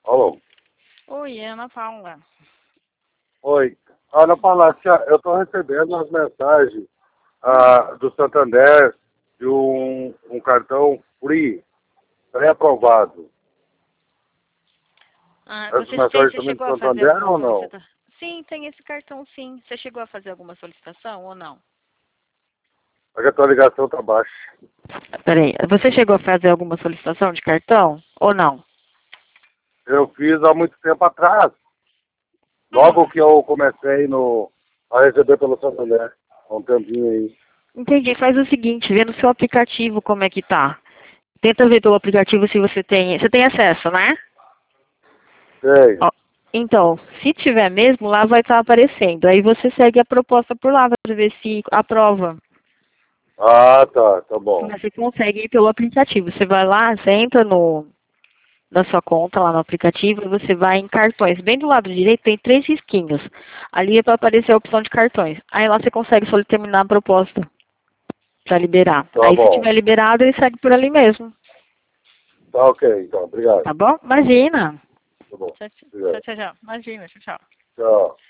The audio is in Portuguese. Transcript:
Alô? Oi, Ana Paula. Oi. Ana Paula, eu estou recebendo as mensagens do Santander de um cartão free, pré-aprovado. Essas mensagens Você também do chegou a fazer Santander alguma ou não? solicitação? Sim, tem esse cartão sim. Você chegou a fazer alguma solicitação ou não? É que a tua ligação está baixa. Peraí, você chegou a fazer alguma solicitação de cartão ou não? Eu fiz há muito tempo atrás, logo que eu comecei a receber pelo Santander, há um tempinho aí. Entendi. Faz o seguinte, vê no seu aplicativo como é que tá. Tenta ver pelo aplicativo se você tem. Você tem acesso, né? Sei. Ó, então, se tiver mesmo, lá vai estar aparecendo. Aí você segue a proposta por lá para ver se aprova. Ah, tá bom. Mas você consegue ir pelo aplicativo. Você vai lá, você entra na sua conta lá no aplicativo e você vai em cartões. Bem do lado direito tem 3 risquinhos. Ali é para aparecer a opção de cartões. Aí lá você consegue só terminar a proposta para liberar. Tá Aí se bom. tiver liberado, ele segue por ali mesmo. Tá ok, então. Obrigado. Tá bom? Imagina. Tá bom. Tchau, tchau, Obrigado. tchau, tchau. Imagina, tchau, tchau. Tchau.